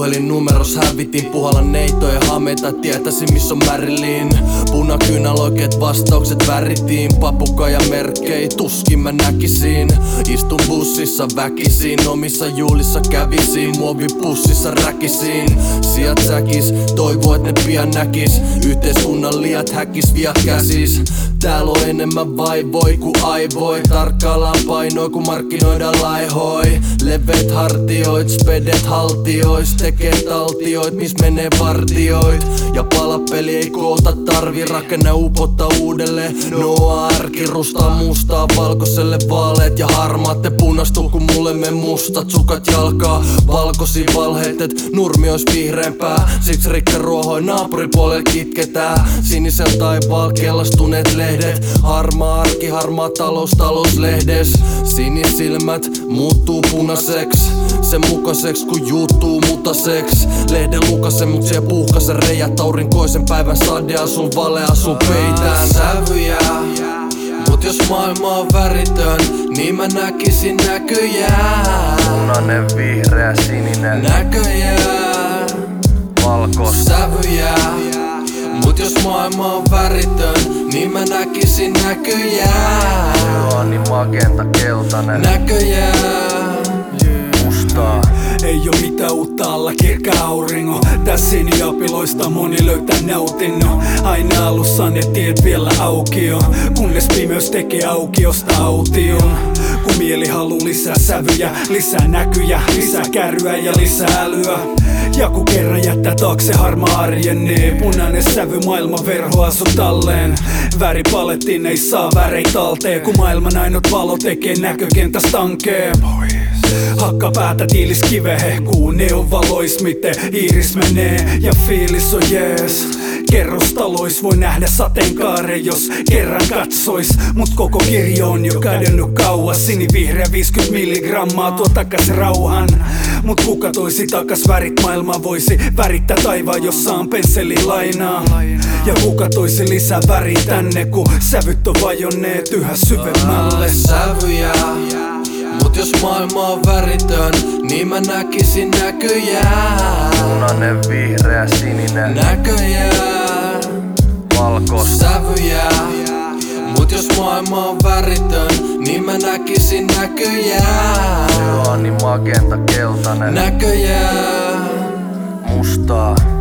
Puhelinnumeros hävitin, puhalla neitoja hameita, tietäisin missä on Marilyn. Punakynäloikeet vastaukset väritiin, papukaja merkkei, tuskin mä näkisin. Istun bussissa väkisin, omissa juhlissa kävisin, muovipussissa räkisin. Sijat säkis, toivoo et ne pian näkis, yhteiskunnan liat häkis viat käsis. Täällä on enemmän vaivoi ku aivoi, tarkkaillaan painoi ku markkinoidaan laihoi. Leveet hartioit, spedet haltiois, tekee taltioit, mis menee vartioit. Ja palapeli ei koota tarvi, rakenne upottaa uudelleen. Noa arki rustaa mustaa valkoiselle, vaaleet ja harmaat te punastuu kun mulle me mustat sukat jalkaa. Valkoisia valheet et nurmi ois vihreämpää, siksi rikkaruohoi naapuripuolelle kitketään. Sinisellä taivaalla kellastuneet lehdet, harmaa arki, harmaa talous talouslehdes. Sinisilmät muuttuu punaseks, sen mukaseks kun juuttuu mutaseks. Lehden lukasen mut sie puhkasen reijät, aurinkoisen päivän sade asun vale asun peitään. Sävyjä, mut jos maailma on väritön, niin mä näkisin näköjään. Punainen, vihreä, sininen, Näköjään, valkoista. sävyjä, mut jos maailma on väritön, niin mä näkisin näköjään. Juoni, magenta, keltainen, Näköjään, mustaa. Ei oo mitään uutta alla kirkkaa auringo. Täs siniapiloista moni löytää nautinnon. Aina alussa ne tiet vielä aukio, kunnes pimeys tekee aukiosta aution. Kun mieli haluu lisää sävyjä, lisää näkyjä, lisää kärryä ja lisää älyä. Ja kun kerran jättää taakse harmaa arjen, niin punainen sävy maailman verhoa sun talleen. Väripalettiin ei saa väreit talteen, kun maailman ainut valo tekee näkökentästä ankee. Hakka päätä tiilis kive hehkuu, neon valois miten iiris menee ja fiilis on jees. Kerrostalois voi nähdä sateenkaaren jos kerran katsois, mut koko kirjo on jo kadonnut kauas. Sinivihreä 50 milligrammaa tuo takas rauhan, mut kuka toisi takas värit maailmaa, voisi värittää taivaan jossa on pensselilainaa. Ja kuka toisi lisää väri tänne kun sävyt on vajonneet yhä syvemmälle. sävyjä, mut jos maailma on väritön, niin mä näkisin näköjään. Punainen, vihreä, sininen, Näköjään, valkoista. sävyjä, mut jos maailma on väritön, niin mä näkisin näköjään. Juoni, magenta, keltainen, Näköjään, mustaa.